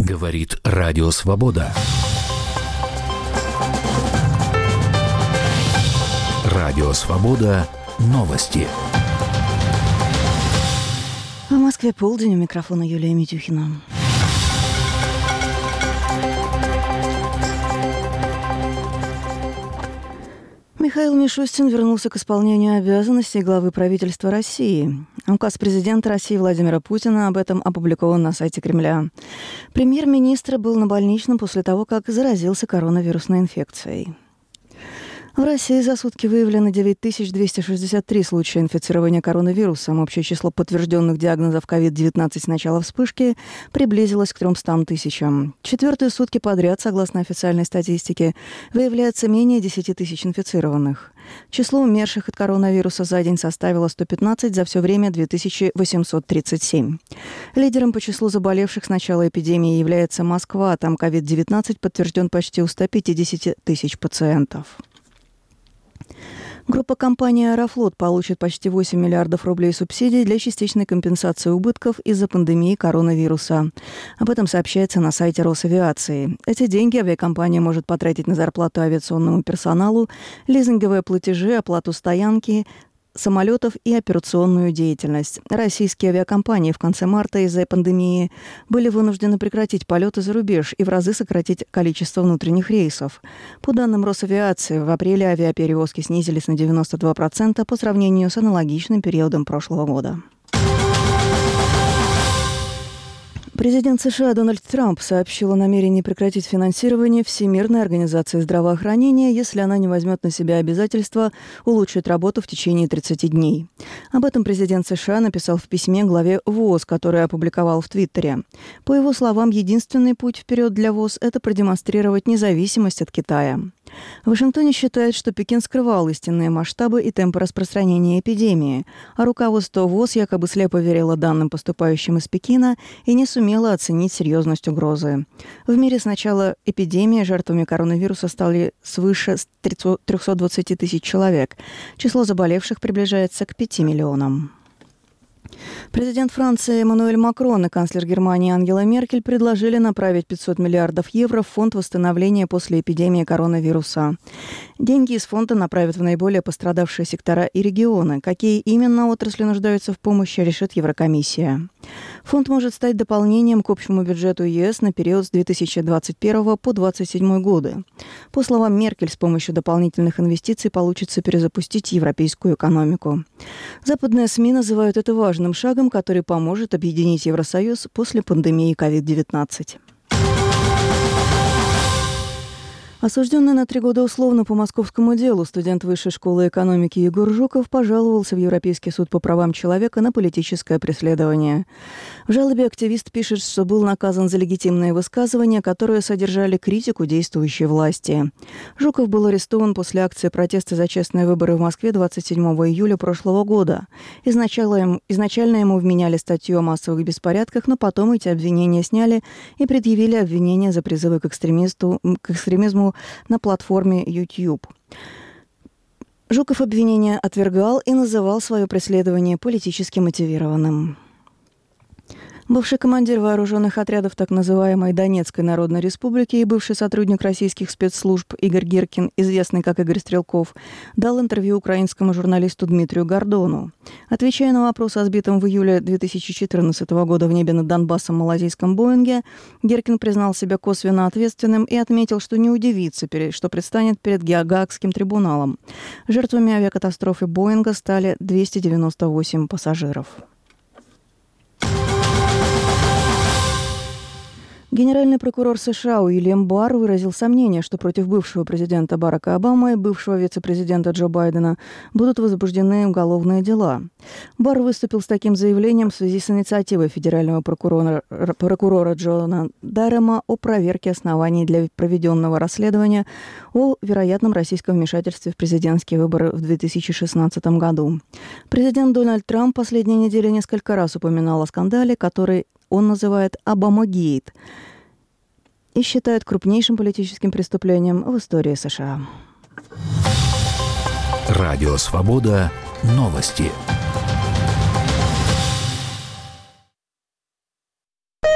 Говорит Радио Свобода. Радио Свобода. Новости. В Москве полдень, у микрофона Юлия Митюхина. Михаил Мишустин вернулся к исполнению обязанностей главы правительства России. Указ президента России Владимира Путина об этом опубликован на сайте Кремля. Премьер-министр был на больничном после того, как заразился коронавирусной инфекцией. В России за сутки выявлено 9263 случая инфицирования коронавирусом. Общее число подтвержденных диагнозов COVID-19 с начала вспышки приблизилось к 300 тысячам. Четвертые сутки подряд, согласно официальной статистике, выявляется менее 10 тысяч инфицированных. Число умерших от коронавируса за день составило 115, за все время 2837. Лидером по числу заболевших с начала эпидемии является Москва. Там COVID-19 подтвержден почти у 150 тысяч пациентов. Группа компании «Аэрофлот» получит почти 8 миллиардов рублей субсидий для частичной компенсации убытков из-за пандемии коронавируса. Об этом сообщается на сайте Росавиации. Эти деньги авиакомпания может потратить на зарплату авиационному персоналу, лизинговые платежи, оплату стоянки самолетов и операционную деятельность. Российские авиакомпании в конце марта из-за пандемии были вынуждены прекратить полеты за рубеж и в разы сократить количество внутренних рейсов. По данным Росавиации, в апреле авиаперевозки снизились на 92% по сравнению с аналогичным периодом прошлого года. Президент США Дональд Трамп сообщил о намерении прекратить финансирование Всемирной организации здравоохранения, если она не возьмет на себя обязательство улучшить работу в течение 30 дней. Об этом президент США написал в письме главе ВОЗ, который опубликовал в Твиттере. По его словам, единственный путь вперед для ВОЗ – это продемонстрировать независимость от Китая. В Вашингтоне считают, что Пекин скрывал истинные масштабы и темпы распространения эпидемии, а руководство ВОЗ якобы слепо верило данным, поступающим из Пекина, и не сумело оценить серьезность угрозы. В мире с начала эпидемии жертвами коронавируса стали свыше 320 тысяч человек. Число заболевших приближается к 5 миллионам. Президент Франции Эммануэль Макрон и канцлер Германии Ангела Меркель предложили направить 500 миллиардов евро в фонд восстановления после эпидемии коронавируса. Деньги из фонда направят в наиболее пострадавшие сектора и регионы. Какие именно отрасли нуждаются в помощи, решит Еврокомиссия. Фонд может стать дополнением к общему бюджету ЕС на период с 2021 по 2027 годы. По словам Меркель, с помощью дополнительных инвестиций получится перезапустить европейскую экономику. Западные СМИ называют это важным шагом, который поможет объединить Евросоюз после пандемии COVID-19. Осужденный на 3 года условно по московскому делу студент Высшей школы экономики Егор Жуков пожаловался в Европейский суд по правам человека на политическое преследование. В жалобе активист пишет, что был наказан за легитимные высказывания, которые содержали критику действующей власти. Жуков был арестован после акции протеста за честные выборы в Москве 27 июля прошлого года. Изначально ему вменяли статью о массовых беспорядках, но потом эти обвинения сняли и предъявили обвинения за призывы к экстремизму на платформе YouTube. Жуков обвинения отвергал и называл свое преследование политически мотивированным. Бывший командир вооруженных отрядов так называемой Донецкой Народной Республики и бывший сотрудник российских спецслужб Игорь Гиркин, известный как Игорь Стрелков, дал интервью украинскому журналисту Дмитрию Гордону. Отвечая на вопрос о сбитом в июле 2014 года в небе над Донбассом малазийском Боинге, Гиркин признал себя косвенно ответственным и отметил, что не удивится, что предстанет перед Гаагским трибуналом. Жертвами авиакатастрофы Боинга стали 298 пассажиров. Генеральный прокурор США Уильям Барр выразил сомнение, что против бывшего президента Барака Обамы и бывшего вице-президента Джо Байдена будут возбуждены уголовные дела. Барр выступил с таким заявлением в связи с инициативой федерального прокурора Джона Дарема о проверке оснований для проведенного расследования о вероятном российском вмешательстве в президентские выборы в 2016 году. Президент Дональд Трамп в последние недели несколько раз упоминал о скандале, который он называет «Обамагейт» и считает крупнейшим политическим преступлением в истории США. Радио «Свобода». Новости.